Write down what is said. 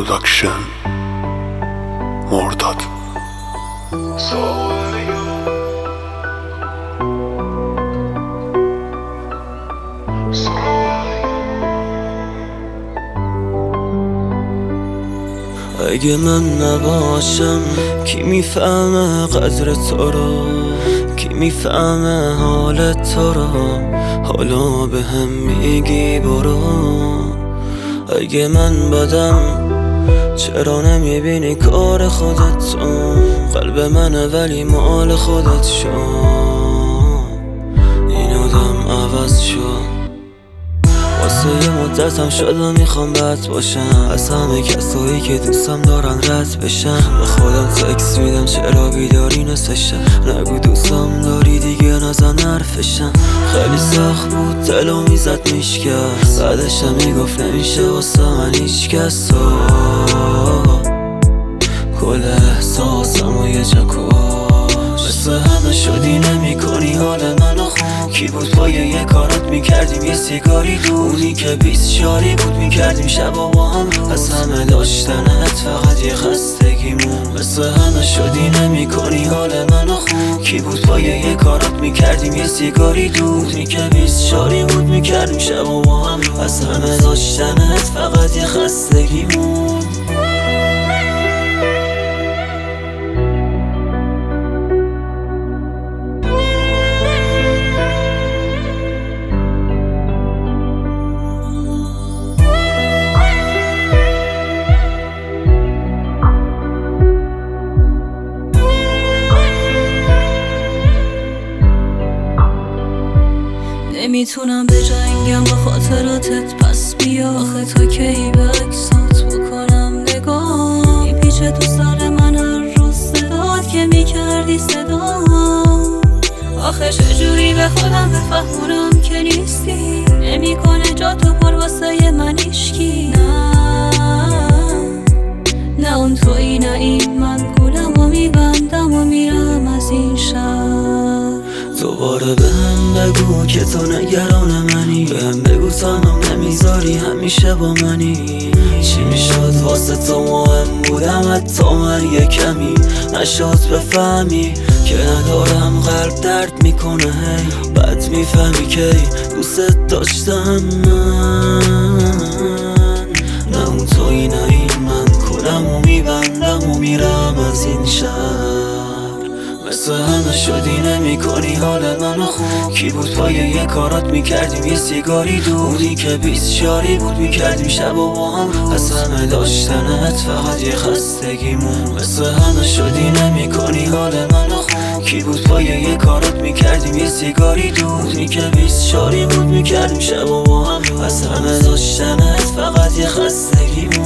پروداکشن مرداد. اگه من نباشم کی میفهمه قدر تو رو؟ کی میفهمه حال تو رو؟ حالا به هم میگی برو. اگه من بدم چرا نمیبینی کار خودت؟ قلب منه ولی مال خودت شو. این آدم عوض شد، واسه یه مدتم شد و میخوام بد باشم. از همه کسایی که دوستم دارن رد بشم. به خودم تکس میدم چرا بیداری نسشم. نگو دوستم داری دیگه نزن حرفشم. خیلی سخت بود دلو میزد میشکست. بعدشم میگفت نمیشه واسه من هیچ کس. کل احساسم و یه جکوش مثل همه شدی نمی کنی حال منو خوب. کی بود پای یه کارات میکردیم یه سیگاری دو. اونی که 20 شاری بود میکردیم شبا با هم روز. از همه داشتنت فقط یه خستگیمون. مثل همه شدی نمی کنی حال منو خوب. کی بود پای یه کارات میکردیم یه سیگاری دو. اونی که 20 شاری بود میکردیم شبا با هم روز. از همه داشتنت فقط یه خستگیمون. نمیتونم به جنگم با خاطراتت، پس بیا آخه تا کی به عکسات بکنم نگاه. میپیچه تو سر من هر روز صدات که میکردی صدا. آخه چجوری به خودم بفهمونم که نیستی؟ نمیکنه جا تو پر واسه من هیشکی. نه اون تویی نه این، من گولم و میبندم و میرم از این شهر. دوباره به هم بگو که تو نگران منی. به هم بگو تنم نمیذاری همیشه با منی. چی میشد واسه تو مهم بودم حتی من یه کمی نشد بفهمی که ندارم قلب درد میکنه. هی بعد میفهمی که دوست داشتم من. نه اون تویی نه این، من کلم و میبندم و میرم از این شهر. مثل همه شدی نمی کنی حال منو خوب. کی بود پای یه کارات میکردیم یه سیگاری دو. اونی که 20 شاری بود میکردیم شب و با هم روز. از همه داشتنت فقط یه خستگیمون. مثل همه شدی نمی کنی حال منو خوب. کی بود پای یه کارات میکردیم یه سیگاری دو. اونی که 20 شاری بود میکردیم شب و با هم روز. از همه داشتنت فقط یه خستگیمون.